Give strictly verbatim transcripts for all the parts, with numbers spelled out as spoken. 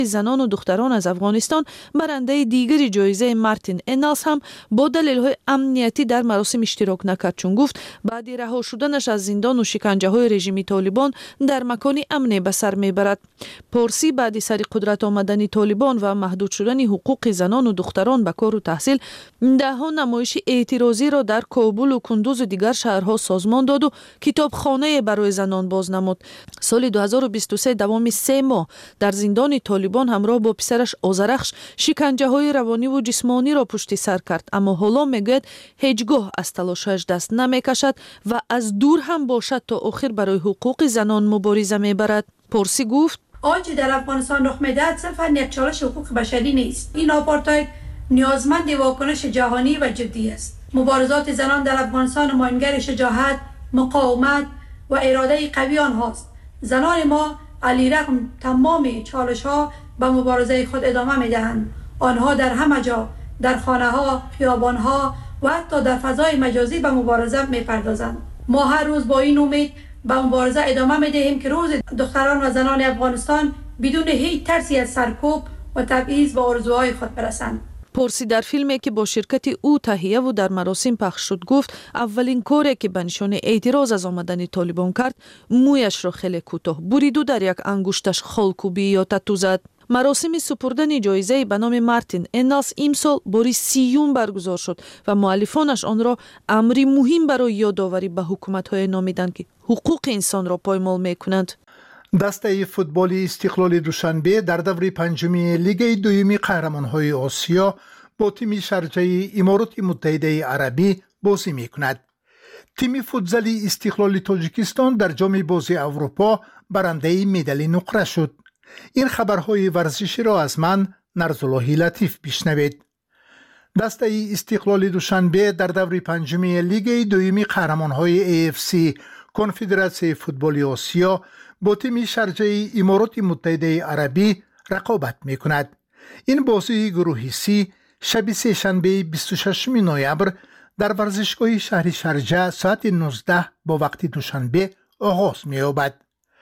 زنان و دختران از افغانستان برنده دیگری جایزه مارتین انالز هم با دلایل امنیتی در مراسم اشتراک نکرد، چون گفت بعد رها شدنش از زندان و شکنجه های رژیم طالبان در مکانی امن به سر میبرد. پارسی بعد سر قدرت آمدن طالبان و محدود شدن حقوق زنان و دختران به کار و تحصیل، ده ها نمایش اعتراضی را در کابل و کندوز و دیگر شهرها سازمان داد و کتابخانه برای زنان باز نمود. سال دو هزار و بیست و سه دوام سه ماه در زندان طالبان همراه با پسرش آذرخش شکنجه های روانی و جسمانی را پشت سر کرد، اما حالا میگوید هیچگاه از تلاشش دست نمیکشد و از دور هم باشد تا آخر برای حقوق زنان مبارزه میبرد. پارسی گفت آنچه در افغانستان رخ میدهد صرفاً یک چالش حقوق بشری نیست. این آپارتاید نیازمند واکنش جهانی و جدی است. مبارزات زنان در افغانستان نمایانگر شجاعت، مقاومت و اراده قوی آنهاست. زنان ما علیرغم تمام چالش ها به مبارزه خود ادامه میدهند. آنها در همه جا، در خانه ها، خیابان ها و حتی در فضای مجازی به مبارزه میپردازند. ما هر روز با این امید به مبارزه ادامه میدهیم که روز دختران و زنان افغانستان بدون هیچ ترسی از سرکوب و تبعیض به آرزوهای خود برسند. پارسی در فیلمی که با شرکت او تهیه و در مراسم پخش شد گفت اولین کاری که به نشانه اعتراض از آمدن طالبان کرد مویش را خیلی کوتاه برید و در یک انگشتش خالکوبی یا تتو زد. مراسم سپردن جایزه به نام مارتین انالز امسال باری سیوم برگزار شد و مؤلفانش آن را امری مهم برای یادآوری به حکومت‌های نامیدند که حقوق انسان را پایمال می‌کنند. دسته فوتبال استقلال دوشنبه در دور پنجمی لیگ دوم قهرمان‌های آسیا با تیم شارجه امارات متحده عربی بازی می‌کند. تیم فوتزالی استقلال تاجیکستان در جام بازی اروپا برنده مدال نقره شد. این خبرهای ورزشی را از من نرزاللهی لطیف بشنوید. دسته استقلال دوشنبه در دور پنجمی لیگ دوم قهرمان‌های ای اف سی کنفدراسیون فوتبال آسیا با تیم شارجه امارات متحده عربی رقابت می‌کند. این بازی گروهی سی شب سه شنبه بیست و ششم نوامبر در ورزشگاه شهر شارجه ساعت نوزده با وقت دوشنبه آغاز می‌یابد.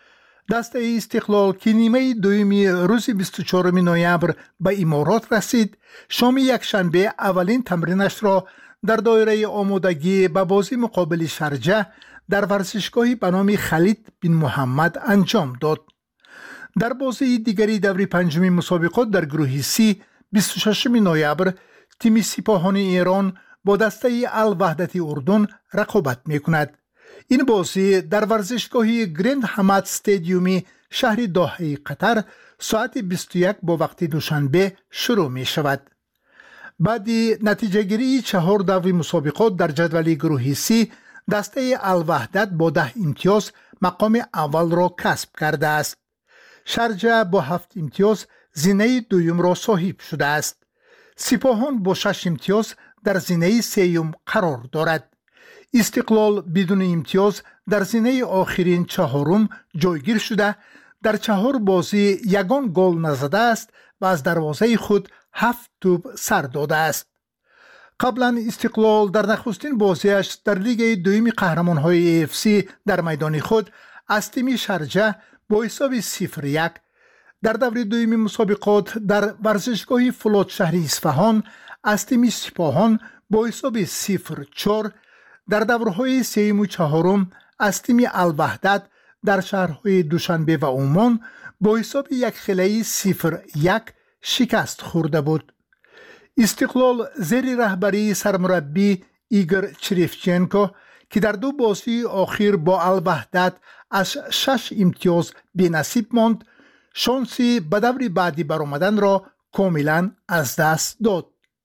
دسته استقلال که نیمه دومی روز بیست و چهارم نوامبر به امارات رسید، شام یک شنبه اولین تمرینش را در دایره آمادگی به بازی مقابل شارجه در ورزشگاهی به نام خالد بن محمد انجام داد. در بازی دیگری دور پنجمی مسابقات در گروه سی بیست و ششم نوامبر تیم سپاهان ایران با دسته الوحدت اردن رقابت می‌کند. این بازی در ورزشگاه گرند حمد استادیوم شهر دوحه قطر ساعت بیست و یک با وقت دوشنبه شروع می شود. بعد نتیجه گیری چهار دور مسابقات در جدول گروه سی دسته الوحدت با ده امتیاز مقام اول را کسب کرده است. شارجه با هفت امتیاز زینه دوم را صاحب شده است. سپاهان با شش امتیاز در زینه سوم قرار دارد. استقلال بدون امتیاز در زینه آخرین چهارم جایگیر شده در چهار بازی یگان گل نزده است و از دروازه خود هفت توپ سر داده است. قبلا استقلال در نخستین بازیش در لیگ دوم قهرمان‌های ای اف سی در میدان خود از تیم شارجه با حساب صفر یک در دور دوم مسابقات در ورزشگاه فولاد شهر اصفهان از تیم سپاهان با حساب صفر چهار در دورهای سوم و چهارم از تیم الوحدت در شهرهای دوشنبه و عمان با حساب یک خیلی صفر یک شکست خورده بود. استقلال زیر رهبری سرمربی ایگور چریفچنکو که در دو بازی آخر با الوحدت از شش امتیاز بی‌نصیب ماند، شانسی به دور بعدی برآمدن را کاملا از دست داد.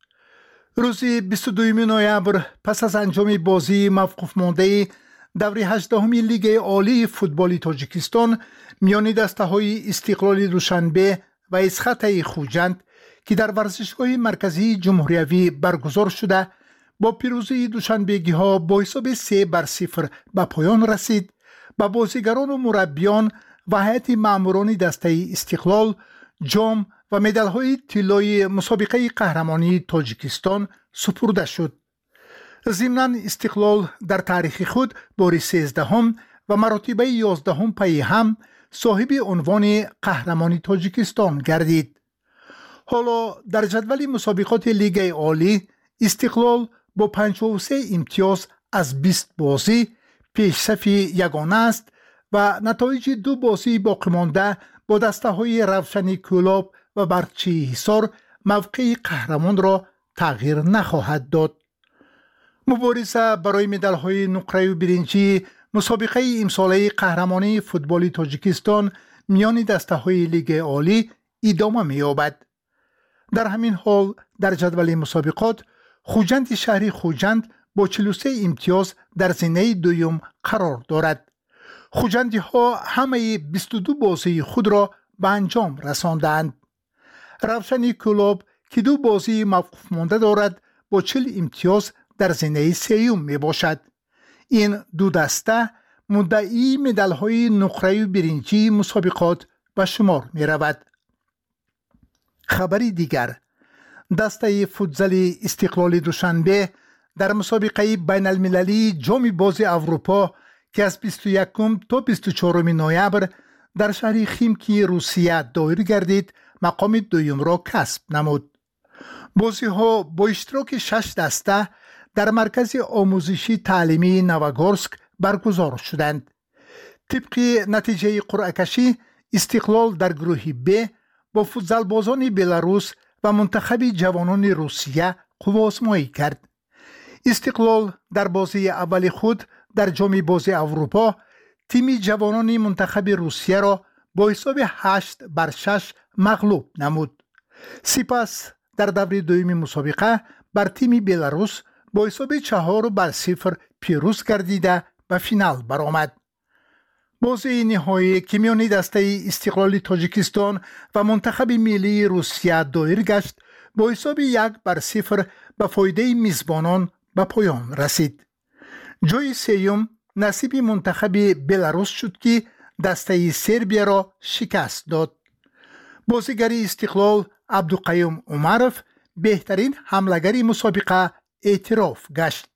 روز بیست و دوم نوامبر پس از انجام بازی موقوف مانده دور هجدهم لیگ عالی فوتبال تاجیکستان میان دسته‌های استقلال دوشنبه و اسخط خوجند که در ورزشگاه مرکزی جمهوریوی برگزار شده با پیروزی دوشنبگی‌ها با حساب سه بر صفر به پایان رسید. با بازیگران و مربیان و هیئت ماموران دسته استقلال جام و مدال‌های طلایی مسابقه قهرمانی تاجیکستان سپرده شد. ضمناً استقلال در تاریخ خود بار سیزدهم و مراتب یازدهم پی هم صاحب عنوان قهرمانی تاجیکستان گردید. حالا در جدول مسابقات لیگ عالی استقلال با پنجاه و سه امتیاز از بیست بازی پیشرفت یگانه است و نتایج دو بازی باقی مانده با دسته های روشن کلاب و برچی حصار موقع قهرمان را تغییر نخواهد داد. مبارزه برای مدال های نقره و برنجی مسابقه امساله قهرمانی فوتبال تاجیکستان میان دسته های لیگ عالی ادامه می‌یابد. در همین حال در جدول مسابقات خوجند شهری خوجند با چهل و سه امتیاز در زینه دوم قرار دارد. خوجندی ها همه بیست و دو بازی خود را به انجام رساندند. روشن کلاب که دو بازی موقوف مانده دارد با چهل امتیاز در زینه سوم می باشد. این دو دسته مدعی مدال های نقره و برنجی مسابقات به شمار می رود. خبری دیگر، دسته فوتزال استقلال دوشنبه در مسابقه بین المللی جام باز اروپا که از بیست و یکم تا بیست و چهارم نوامبر در شهر خیمکی روسیه دایر گردید مقام دوم را کسب نمود. بازی ها با اشتراک شش دسته در مرکز آموزشی تعلیمی نوگورسک برگزار شدند. طبق نتیجه قرعه کشی استقلال در گروه ب با فوتزال بازان بلاروس و منتخب جوانان روسیه قوازمایی کرد. استقلال در بازی اول خود در جام باز اروپا تیم جوانان منتخب روسیه را با حساب هشت بر شش مغلوب نمود. سپس در دور دوم مسابقه بر تیم بلاروس با حساب چهار بر صفر پیروز گردیده به فینال برآمد. بازی نهایی که میان دسته استقلال تاجیکستان و منتخب ملی روسیه دایر گشت با حساب یک بر صفر به فایده میزبانان به پایان رسید. جای سوم نصیب منتخب بلاروس شد که دسته سربیا را شکست داد. بازیگر استقلال عبدالقیوم عمرف بهترین حمله‌گر مسابقه اعتراف گشت.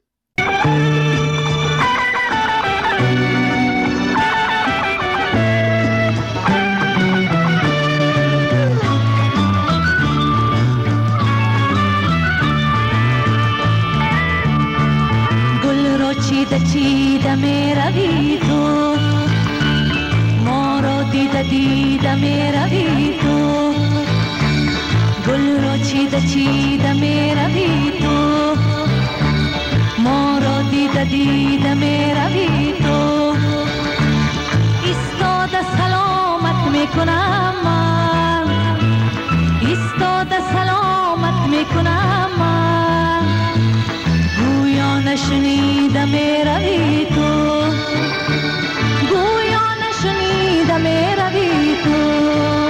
چیده چیده می روی تو، ما را دیده دیده می روی تو. گل را چیده چیده می روی تو، ما را دیده دیده می روی تو. ایستاده سلامت می کنم من، ایستاده سلامت می کنم من. گویا نشنیده می روی تو، گویا نشنیده می روی تو.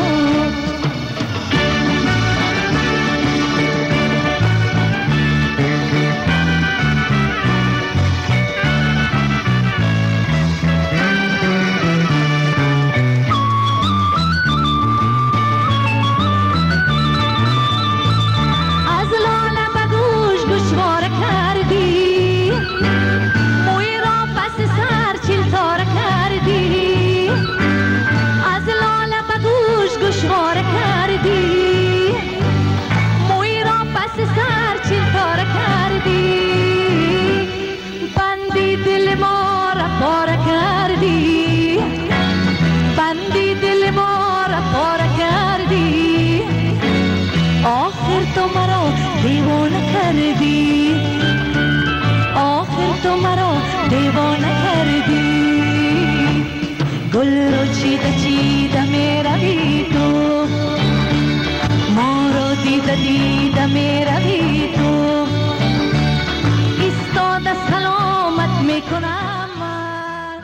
دیوانه کردی، آخر تو مرا دیوانه کردی. گل رو چیده چیده می روی تو، ما رو دیده دیده می روی تو. ایستاده سلامت می کنم من.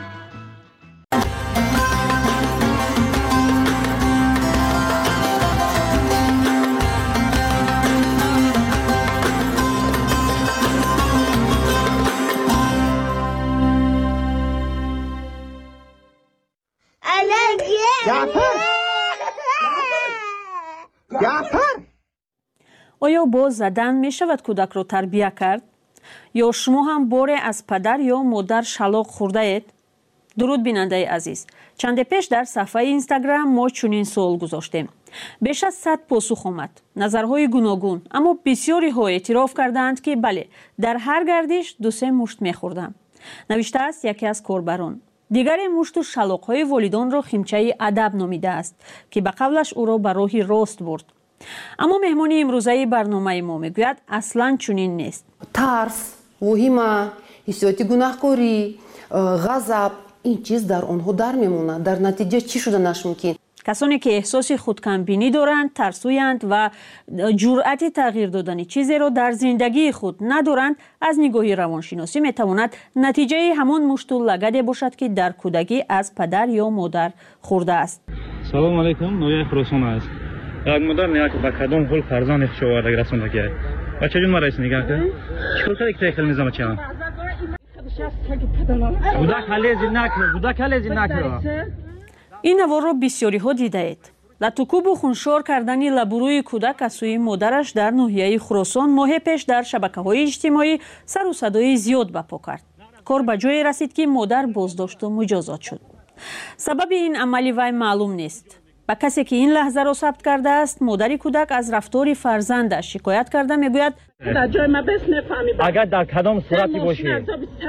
آیا با زدن می شود کودک را تربیت کرد؟ یا شما هم باره از پدر یا مادر شلاق خورده اید؟ درود بیننده عزیز، چند پیش در صفحه اینستاگرام ما چنین سوال گذاشتیم. بیش از صد پاسخ آمد. نظرهای گوناگون، اما بسیاری ها اعتراف کردند که بله، در هر گردش دو سه مشت میخوردم. نوشته است یکی از کاربران. دیگری مشت و شلاق‌های والدان را خیمچه ادب نامیده است که به قولش او را به راه راست برد. اما مهمان امروزه برنامه ما میگوید اصلا چنین نیست. ترس، وهمه، حسیات گناهکاری، غضب، این چیز در آنها در میمونه. در نتیجه چی شده نشمکین؟ کسانی که احساس خودکمبینی دارند، ترسویند و جرأت تغییر دادن چیزی را در زندگی خود ندارند، از نگاه روانشناسی میتواند نتیجه همان مشت و لگدی باشد که در کودکی از پدر یا مادر خورده است. سلام علیکم، نویا خراسان است. یک مادر نیا که با کدام حال فرزند خشوارده رسونده که بچه جون مرا نگاه کن. چطور کاری که خیلی نظام چیان؟ بودک حلیزی نکر، بودک حلیزی نکر. این نوار را بسیاری ها دیده اید. لطوکوب و خونشار کردن لبروی کودک از سوی مادرش در ناحیه خراسان ماه پیش در شبکه‌های اجتماعی سر و صدای زیاد برپا کرد. کار به جایی رسید که مادر بازداشت و مجازات شد. سبب این عملی وی معلوم نیست. با کسی که این لحظه را ثبت کرده است، مادر کودک از رفتار فرزندش شکایت کرده میگوید در جای ما بس نفهمی اگر در کدام صورتی باشه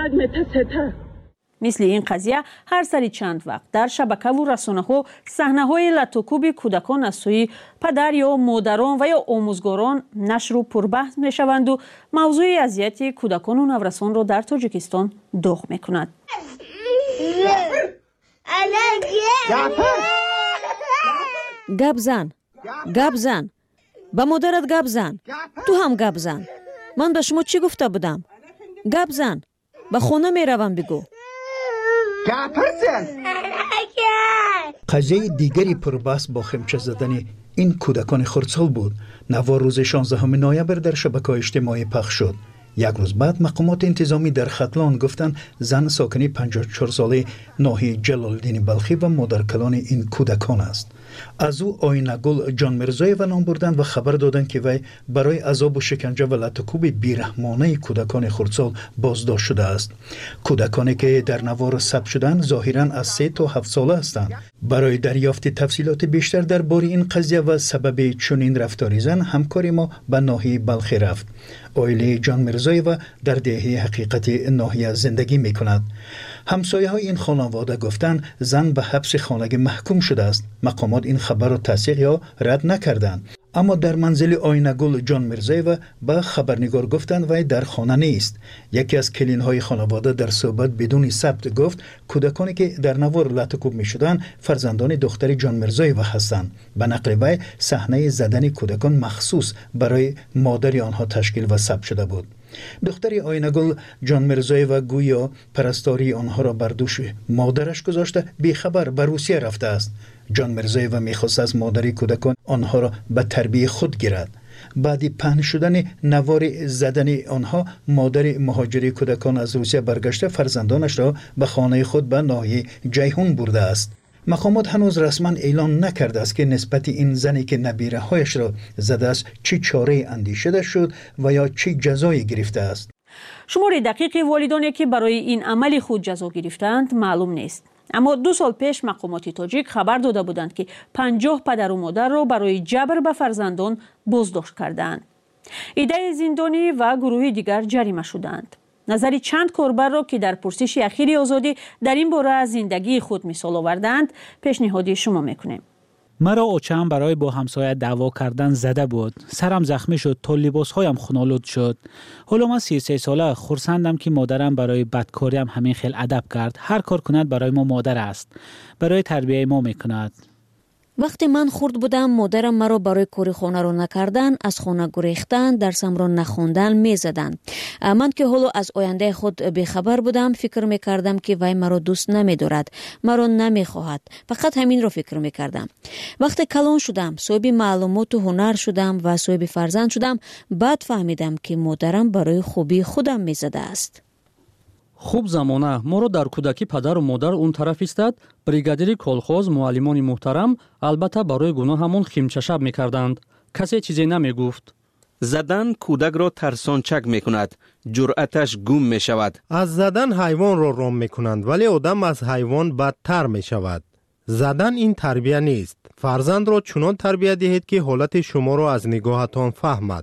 مثل این قضیه هر سری چند وقت در شبکه و رسانه ها صحنه های لطوکوب کودکان از سوی پدر یا مادران و یا آموزگاران نشر و پربحث می شوند و موضوع اذیت کودکان و نورسان را در تاجیکستان داغ می کند. گپ زن، گپ زن، با مادرت گپ زن، تو هم گپ زن. من به شما چی گفته بودم؟ گپ زن، به خونه می روم بگو. قضیه دیگری پربحث با خیمچه زدن این کودکان خردسال بود. نوار روز شانزدهم نوامبر در شبکه‌های اجتماعی پخش شد. یک روز بعد مقامات انتظامی در ختلان گفتند زن ساکنی پنجاه و چهار ساله ناحیه جلالالدین بلخی و مادرکلان این کودکان است. از او آینه‌گل جان میرزایو نام بردند و خبر دادند که وی برای عذاب و شکنجه و لطوکوب بیرحمانه کودکان خردسال بازداشت شده است. کودکانی که در نوار ثبت شدند ظاهراً از سه تا هفت ساله هستند. برای دریافت تفصیلات بیشتر درباره این قضیه و سبب چنین رفتار زن همکاری ما به ناحیه بلخی رفت. عائله جان میرزایو در دهه حقیقت ناحیه زندگی می کند. همسایه های این خانواده گفتند زن به حبس خانگی محکوم شده است. مقامات این خبر را تصدیق یا رد نکردند. اما در منزل آینه‌گل جان میرزایو به خبرنگار گفتند وی در خانه نیست. یکی از کلین های خانواده در صحبت بدون ثبت گفت کودکانی که در نوار لطوکوب می شدند فرزندان دختر جان میرزایو هستند. به نقل وی صحنه زدن کودکان مخصوص برای مادر آنها تشکیل و ثبت شده بود. دختر آینه‌گل جان میرزایو گویا پرستاری آنها را بر دوش مادرش گذاشته بیخبر به روسیه رفته است. جان میرزایو میخواست از مادر کودکان آنها را به تربیت خود گیرد. بعد پهن شدن نوار زدن آنها مادر مهاجر کودکان از روسیه برگشته فرزندانش را به خانه خود به ناحیه جیهون برده است. مقامات هنوز رسما اعلان نکرده است که نسبت این زنی که نبیره هایش را زده است چی چاره اندیشیده شد و یا چی جزایی گرفته است. شمار دقیق والدانی که برای این عمل خود جزا گرفتند معلوم نیست. اما دو سال پیش مقامات تاجیک خبر داده بودند که پنجاه پدر و مادر را برای جبر به فرزندان بازداشت کردند. ایده زندانی و گروه دیگر جریمه شدند. نظری چند کاربر را که در پرسش اخیر آزادی در این باره از زندگی خود مثال آوردند پیشنهادی شما میکنیم. مرا اوچم برای با همسایه دعوا کردن زده بود. سرم زخمی شد تا لباسهایم خونالود شد. حالا من سی و سه ساله خرسندم که مادرم برای بدکاریم همین خیل ادب کرد. هر کار کند برای ما مادر است. برای تربیه ما میکند. وقتی من خرد بودم مادرم مرا برای کاری خانه را نکردن، از خانه گریختن، درسم را نخواندن میزدن. من که حالا از آینده خود بیخبر بودم فکر میکردم که وی مرا دوست نمیدارد، مرا نمیخواهد. فقط همین را فکر میکردم. وقتی کلان شدم، صاحب معلومات و هنر شدم و صاحب فرزند شدم، بعد فهمیدم که مادرم برای خوبی خودم میزده است. خوب زمانه ما رو در کودکی پدر و مادر اون طرف ایستاد. بریگادیر کلخوز معلمان محترم البته برای گناه همون خیمچه شب میکردند. کسی چیزی نمیگفت. زدن کودک را ترسانچک می کند. جرأتش گم می شود. از زدن حیوان را رام می کنند ولی آدم از حیوان بدتر می شود. زدن این تربیت نیست. فرزند را چنان تربیت دهید که حالت شما را از نگاهتان فهمد.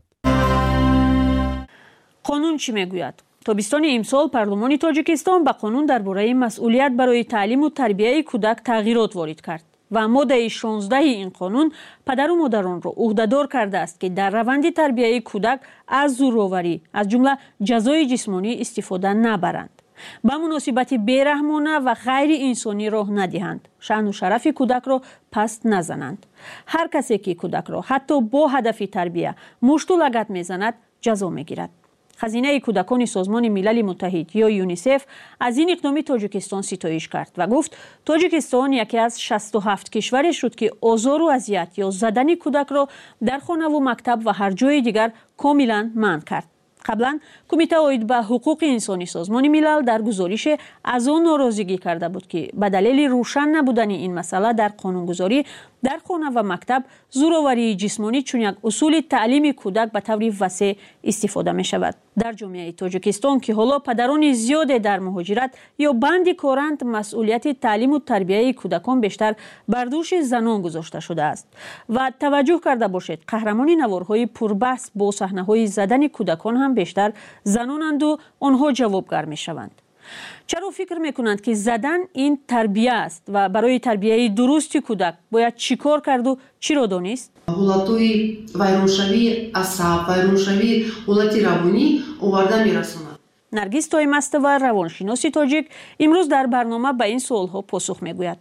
قانون چی میگوید؟ تابستان امسال پارلمانی تاجیکستان به قانون درباره مسئولیت برای تعلیم و تربیت کودک تغییرات وارد کرد و ماده شانزده این قانون پدر و مادران را عهده‌دار کرده است که در روند تربیت کودک از زورآوری از جمله جزای جسمانی استفاده نبرند. به مناسبت بیرحمانه و غیر انسانی راه ندهند. شأن و شرف کودک را پست نزنند. هر کسی که کودک را حتی با هدف تربیت مشت و لگد میزند جزا میگیرد. خزینه کودکان سازمان ملل متحد یا یونیسف از این اقدام تاجیکستان ستایش کرد و گفت تاجیکستان یکی از شصت و هفت کشوری شد که آزار و اذیت یا زدن کودک را در خانه و مکتب و هر جای دیگر کاملا منع کرد. قبلا کمیته اید به حقوق انسانی سازمان ملل در گزارش از آن ناراضگی کرده بود که به دلیل روشن نبودن این مسئله در قانونگذاری در خانه و مکتب زورآوری جسمانی چون یک اصول تعلیم کودک به طور وسیع استفاده می شود. در جامعه تاجیکستان که حالا پدران زیاد در مهاجرت یا بند کارند، مسئولیت تعلیم و تربیت کودکان بیشتر بر دوش زنان گذاشته شده است و توجه کرده باشید قهرمان نوارهای پربحث با صحنه‌های زدن کودکان هم بیشتر زنانند و آنها جوابگر می شوند. چرا فکر میکنند که زدن این تربیه است و برای تربیه درست کودک باید چیکار کرد و چی را دانست؟ حالتوی ویرانشوی عصب، ویرانشوی حالت روانی آورده میرساند. نرگس تایمستova روانشناس تاجیک امروز در برنامه به این سوالها پاسخ میگوید.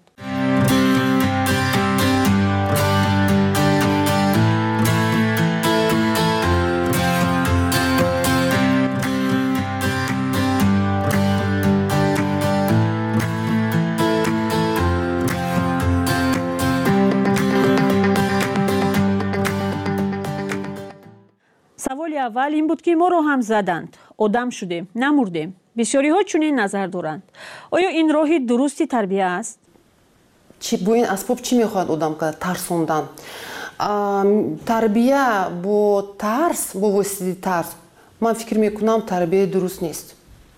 سوال اول این بود که ما رو هم زدند، آدم شدیم، نمردیم. بسیاری ها چنین نظر دارند. آیا این راه درستی تربیت است؟ چی با این اسباب چی میخواد آدم کنه؟ ترسوندن. تربیت با ترس، با واسطه ترس، من فکر میکنم تربیت درست نیست.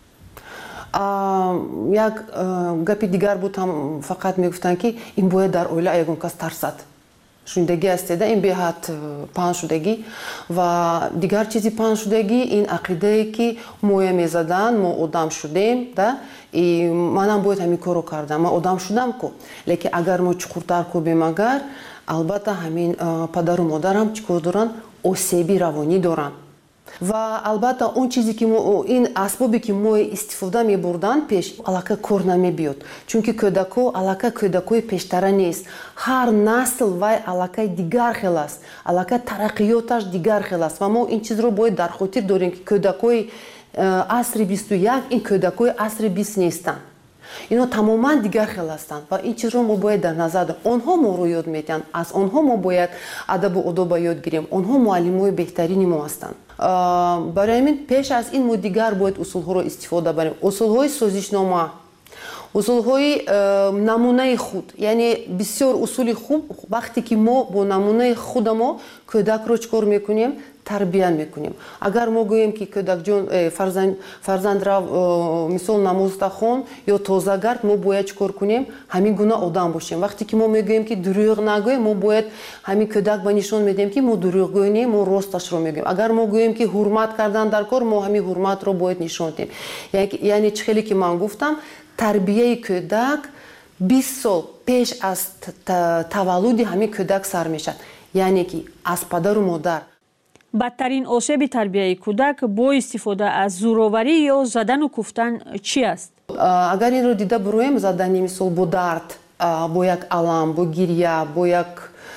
یک گپی دیگر بود هم فقط میگفتن که این باید در اوله یکون کس ترسد. شوندگی استیده این بیهات پان شدگی و دیگر چیزی پان شدگی این عقیده ای که موی میزدن ما آدم شدیم ده منم باید همین کارو کردم من آدم شدم کو لیکن اگر ما چقورتر کو بیم اگر البته همین پدر و مادرم چیکار دارن آسیبی روانی دارن و البته اون چیزی که ما این اسبابی که ما استفاده می بردن پیش علاقه کار نمی بیاد چون که کودکو علاقه کودکوی پیشتره نیست هر نسل وای علاقه دیگر خیلی است علاقه ترقیاتش دیگر خیلی است و ما این چیز رو باید در خاطر داریم که کودکوی عصر بیست و یک این کودکوی عصر بیست نیستن اینا تماما دیگر خیلی هستند و این چیز رو ما باید در نظر داریم آنها ما رو یاد میدن از آنها ما باید ادب و آداب یاد گیریم آنها معلمای بهترین ما هستند برای همین پیش از این ما دیگر باید اصول ها رو استفاده بریم اصول های سازشنامه اصول های نمونه خود یعنی بسیار اصول خوب وقتی که ما با نمونه خود ما کودک رو چکار میکنیم تربیت میکنیم اگر ما گوییم که کودک جون فرزند فرزند را مثال نماز خون یا تازه گرد ما باید چکار کنیم همین گونه آدم باشیم وقتی که ما میگوییم که دروغ نگوییم ما باید همین کودک به نشون میدیم که ما دروغ گوییم ما راستش رو میگیم اگر ما گوییم که حرمت کردن در کار ما همین حرمت رو باید نشون بدیم یعنی خیلی که من گفتم تربیه کودک بیست سال پیش از تولد همین کودک سر میشد یعنی که از پدر و مادر بدترین آسیب تربیت کودک با استفاده از زورآوری یا زدن و کوفتن چی است؟ اگر این رو دیده برویم زدن مثال با درد با یک علم با گریه با یک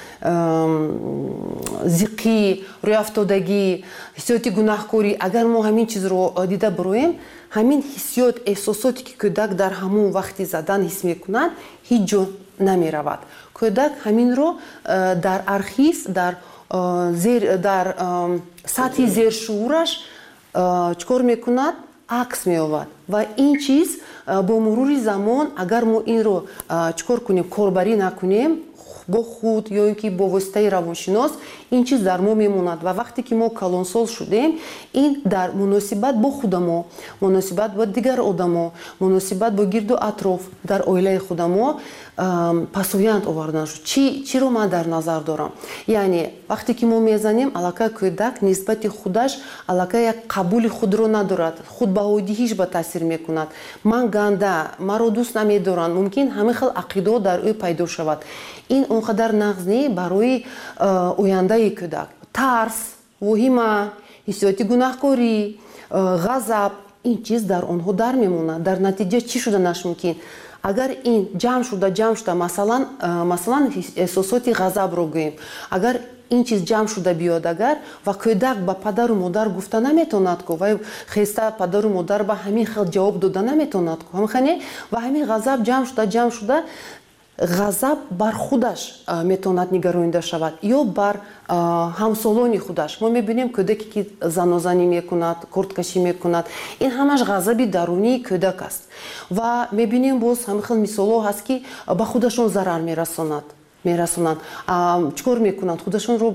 زیقی روی افتادگی حسیات گناهکاری اگر ما همین چیز رو دیده برویم همین حسیات احساساتی که کودک در همون وقتی زدن حس میکنند هیچ جا نمی رود کودک همین رو در ارخیو در زیر در سطح زیر شعورش چکار میکند عکس میآورد و این چیز با مرور زمان اگر ما این رو چکار کنیم کاربری نکنیم бо худ ё ин ки бо воситаи равоншинос ин чиз дар мо мемонад ва вақте ки мо калонсол шудем ин дар муносибат бо худамо, муносибат бо дигар одамо, муносибат бо гирду атроф дар оилаи худамо пасоянд овардан шуд. Чи чиро ман дар назар дорам? Яъне вақте ки мо мезанем аллакай кӯдак нисбати худаш аллакай як қабули худро надорад, худбаҳодиҳиш ба таъсир мекунад. Ман ганда, маро дӯст намедоранд, мумкин ҳамин хел ақидо дар ӯ пайдо шавад. Ин он қадар нағз не барои ояндаи кӯдак. Тарс, воҳима, ҳиссиёти гунаҳкорӣ, ғазаб, ин чиз дар онҳо дар мемонад. Дар натиҷа чӣ шуданаш мумкин? Агар ин ҷамъ шуда ҷамъ шуда масалан масалан эҳсосоти ғазабро гӯем, агар ин чиз ҷамъ шуда биёд агар ва кӯдак ба падару модар гуфта наметавонад ку ва хеста падару модар ба ҳамин хел ҷавоб дода наметавонад ку ҳамхане ва ҳамин ғазаб ҷамъ шуда ҷамъ шуда ғазаб бар худаш метавонад нигаронда шавад ё бар ҳамсолони худаш. Мо мебинем кӯдаке ки занозанӣ мекунад, курдкашӣ мекунад, ин ҳамаш ғазаби дарунии кӯдак аст. Ва мебинем боз ҳамин хел мисолҳо ҳаст ки ба худашон зарар мерасонад. мерасонанд чӣ кор мекунанд? Худашонро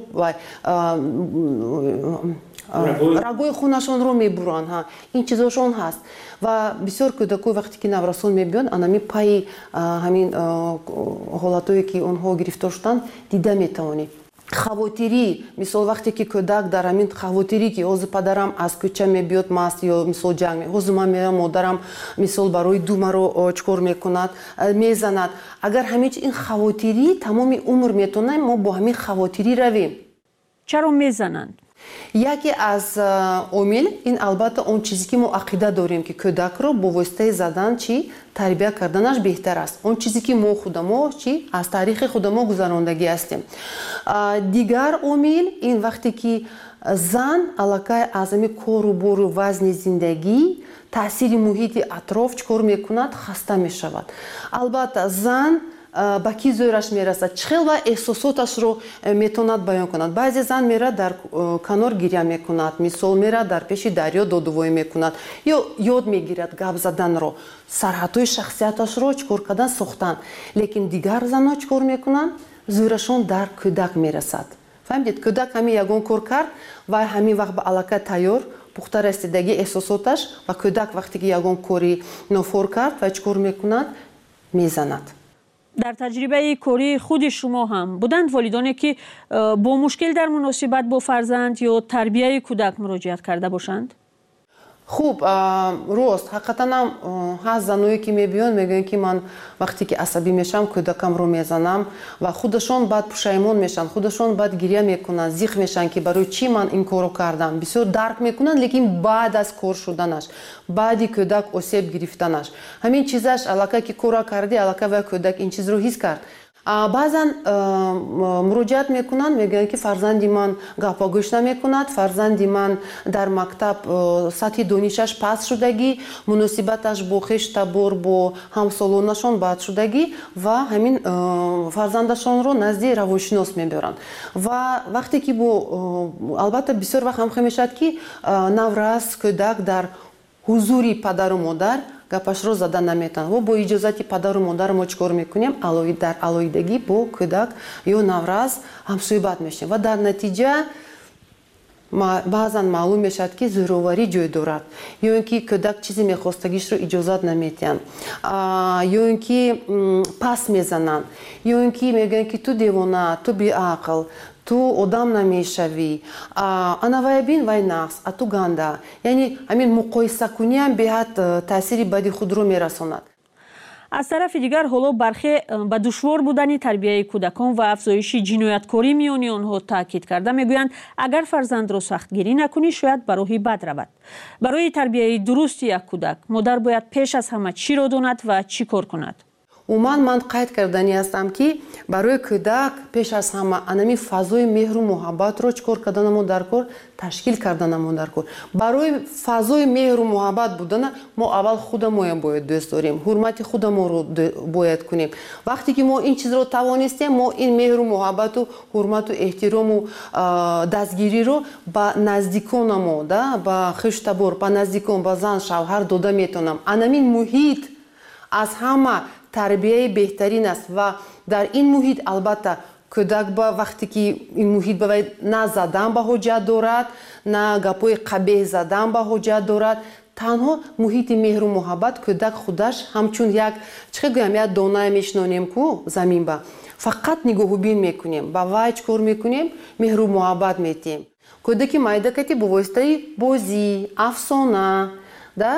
рагои хунашонро мебуранд. Ин чизошон ҳаст ва бисёр кӯдакҳо вақте ки наврасон мебиёнд анами пайи ҳамин ҳолатое ки онҳо гирифтор шуданд дида метавонем. Хавотирӣ, мисол вақте ки кӯдак дар ҳамин хавотирӣ ки ҳозир падарам аз кӯча мебиёд маст ё мисол ҷанг, ҳозир ман мерам модарам мисол барои ду маро чӣ кор мекунад, мезанад. Агар ҳамин ин хавотирӣ тамоми умр метавонем мо бо ҳамин хавотирӣ равем. Чаро мезананд? Яке аз омил ин албатта он чизе ки мо ақида дорем ки кӯдакро бо воситаи задан чи тарбия карданаш беҳтар аст. Он чизе ки мо худамо чи аз таърихи худамо гузарондагӣ ҳастем. Дигар омил ин вақте ки зан аллакай аз ҳамин кору бору вазни зиндагӣ таъсири муҳити атроф чӣ кор мекунад? Хаста мешавад. Албатта зан ба ки зӯраш мерасад, чӣ хел ва эҳсосоташро метавонад баён кунад. Баъзе зан мера дар канор гирья мекунад, мисол мера дар пеши дарё додувоӣ мекунад ё ёд мегирад гап заданро, сарҳадҳои шахсияташро чӣ кор кардан сохтан. Лекин дигар занҳо чӣ кор мекунанд? Зӯрашон дар кӯдак мерасад. Фаҳмидед? Кӯдак ҳамин ягон кор кард ва ҳамин вақт ба аллакай тайёр пухта расидаги эҳсосоташ ва кӯдак вақте ки ягон кори нофор кард ва чӣ кор мекунад? Мезанад. дар таҷрибаи кории худи шумо ҳам буданд волидоне ки бо мушкил дар муносибат бо фарзанд ё тарбияи кӯдак муроҷиат карда бошанд? Хуб, рост ҳақиқатан ҳаст заное ки мебиёнд мегӯянд ки ман вақте ки асабӣ мешавам кӯдакамро мезанам ва худашон баъд пушаймон мешаванд, худашон баъд гирья мекунанд, зиқ мешаванд ки барои чӣ ман ин корро кардам. Бисёр дарк мекунанд, лекин баъд аз кор шуданаш, баъди кӯдак осеб гирифтанаш ҳамин чизаш аллакай ки корро кардӣ, аллакай ва кӯдак ин чизро ҳис кард. Баъзан муроҷиат мекунанд, мегӯянд ки фарзанди ман гапа гӯш намекунад, фарзанди ман дар мактаб сатҳи донишаш паст шудагӣ, муносибаташ бо хештабор бо ҳамсолонашон бад шудагӣ ва ҳамин фарзандашонро назди равоншинос мебаранд. Ва вақте ки бо албатта бисёр вақт ҳамхел мешавад ки наврас кӯдак дар ҳузури падару модар гапашро зада наметавонад. Ва бо иҷозати падару модар мо чӣ кор мекунем? Дар алоҳидагӣ бо кӯдак ё наврас ҳамсӯҳбат мешавем ва дар натиҷа баъзан маълум мешавад ки зӯроварӣ ҷой дорад, ё ин ки кӯдак чизе мехостагишро иҷозат наметиҳанд, ё ин ки пас мезананд, ё ин ки мегӯянд ки ту девона, ту беақл, ту одам намешавӣ, ана вай бин вай нақс, а ту ганда. Яъне ҳамин муқоисакуниам беҳад таъсири бади худро мерасонад. аз тарафи дигар ҳоло бархе ба душвор будани тарбияи кӯдакон ва афзоиши ҷинояткорӣ миёни онҳо таъкид карда мегӯянд агар фарзандро сахтгирӣ накунӣ шояд ба роҳи бад равад. барои тарбияи дурусти як кӯдак модар бояд пеш аз ҳама чиро донад ва чӣ кор кунад? умуман ман қайд кардани ҳастам ки барои кӯдак пеш аз ҳама анами фазои меҳру муҳаббатро чӣ кор кардана мо дар кор ташкил кардана мо дар кор. Барои фазои меҳру муҳаббат будана мо аввал худамоям бояд дӯст дорем, ҳурмати худамонро бояд кунем. Вақте ки мо ин чизро тавонистем, мо ин меҳру муҳаббату ҳурмату эҳтирому дастгириро ба наздиконамо, ба хештабор, ба наздикон, ба зан шавҳар дода метавонам. Анамин муҳит аз ҳама тарбияи беҳтарин аст ва дар ин муҳит албатта кӯдак ба вақте ки ин муҳит ба вай на задан ба ҳоҷат дорад, на гапҳои қабеҳ задан ба ҳоҷат дорад, танҳо муҳити меҳру муҳаббат кӯдак худаш ҳамчун як чӣ гӯям як донае мешинонем ку замин ба фақат нигоҳубин мекунем, ба вай чӣ кор мекунем, меҳру муҳаббат метиҳем. Кӯдаки майдакати бо воситаи бозӣ, афсона, да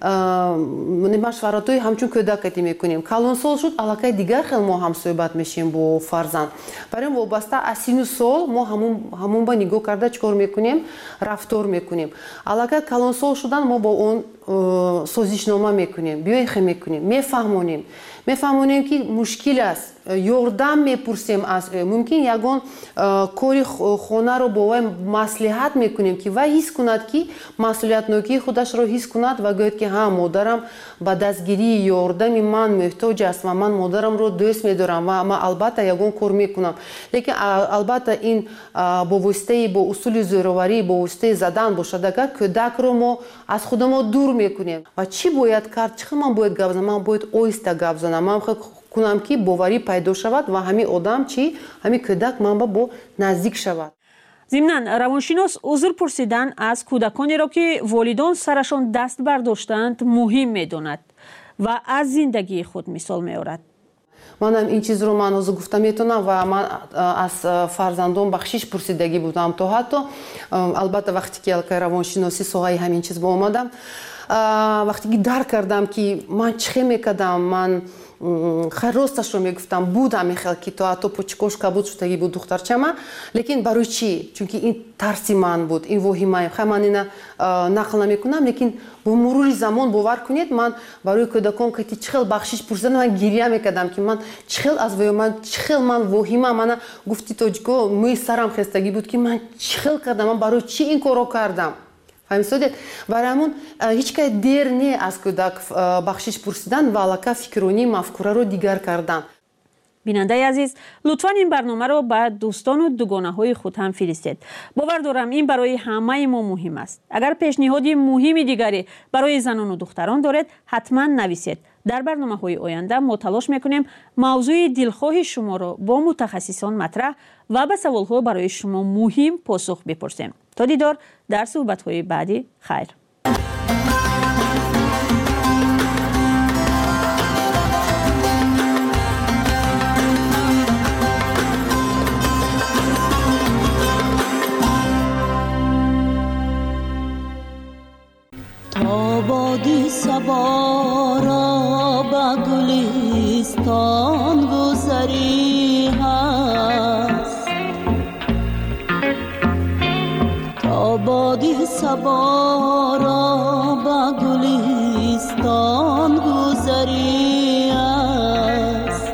машваратҳои ҳамчун кӯдакатӣ мекунем. Калонсол шуд аллакай дигар хел мо ҳамсоҳибат мешем бо фарзанд. Барои вобаста аз сину сол мо ҳамон ба нигоҳ карда чӣ кор мекунем, рафтор мекунем. Аллакай калонсол шудан мо бо он созишнома мекунем, биёи хе мекунем, мефаҳмонем. мефаҳмонем ки мушкил аст, ёрдам мепурсем аз ӯ, мумкин ягон кори хонаро бо вай маслиҳат мекунем ки вай ҳис кунад ки масъулиятнокии худашро ҳис кунад ва гӯяд ки ҳа модарам ба дастгирии ёрдами ман муҳтоҷ аст ва ман модарамро дӯст медорам ва ман албатта ягон кор мекунам. Лекин албатта ин бо воситаи бо усули зӯроварӣ, бо воситаи задан бошад, агар кӯдакро мо аз худамо дур мекунем ва чӣ бояд кард, чӣ хел ман бояд гап занам, ман бояд оҳиста гап занам, ман кунам ки боварӣ пайдо шавад ва ҳамин одам чӣ, ҳамин кӯдак манба бо наздик шавад. зимнан равоншинос узр пурсидан аз кӯдаконеро ки волидон сарашон даст бардоштанд муҳим медонад ва аз зиндагии худ мисол меорад. манам ин чизро ман ҳозир гуфта метавонам ва ман аз фарзандон бахшиш пурсидагӣ будам то ҳатто албатта вақте ки алкай равоншиносӣ соҳаи ҳамин чиз ба омадам, вақте ки дарк кардам ки ман чӣ хел мекардам, ман хай росташро мегуфтам, буд ҳамин хел ки то ҳатто почекошка буд шудагӣ буд духтарчама, лекин барои чӣ? Чунки ин тарси ман буд, ин воҳимаи хай ман ина нақл намекунам, лекин бо мурури замон бовар кунед, ман барои кӯдакон ки чӣ хел бахшиш пурсидам, ман гирья мекардам ки ман чӣ хел аз воҳимам, чӣ хел ман воҳима, мана гуфти тоҷико мӯи сарам хестагӣ буд ки ман чӣ хел кардам, ман барои чӣ ин корро кардам. фаҳмисодед? Барои ҳамон ҳеҷ кай дер не аз кӯдак бахшиш пурсидан ва аллакай фикрронӣ мафкураро дигар кардан. бинандаи азиз, лутфан ин барномаро ба дӯстону дугонаҳои худ ҳам фиристед. бовар дорам ин барои ҳамаи мо муҳим аст. агар пешниҳоди муҳими дигаре барои занону духтарон доред, ҳатман нависед. дар барномаҳои оянда мо талош мекунем мавзӯи дилхоҳи шуморо бо мутахассисон матраҳ ва ба саволҳо барои шумо муҳим посух бипурсем. то дидор дар суҳбатҳои баъди. хайр. آبادی سبارا با گلستان گذری هست، آبادی سبارا با گلستان گذری هست،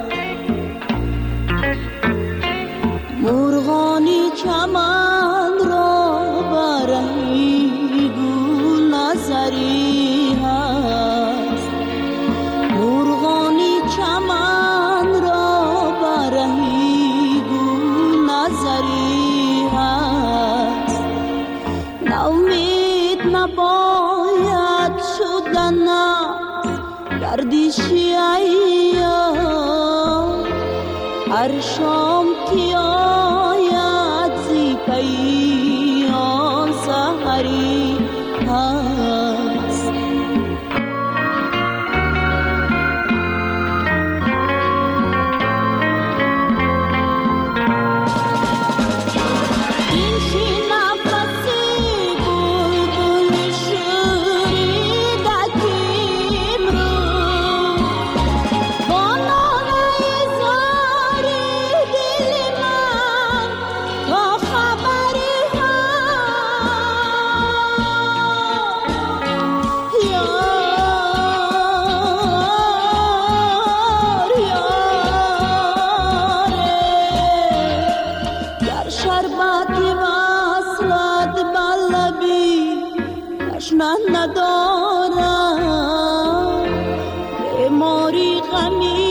مرغانی چمن را برهی نظری هست، مرغانی چمن را برهی گل نظری هست، نومید نباید شدن گردشی ایام، هر شام که آید زی پیام سحری هست. این شی نفسی بلبل شوریدکیم رو، با ناله زاری دل من تا خبری ندارم، بیماری غمی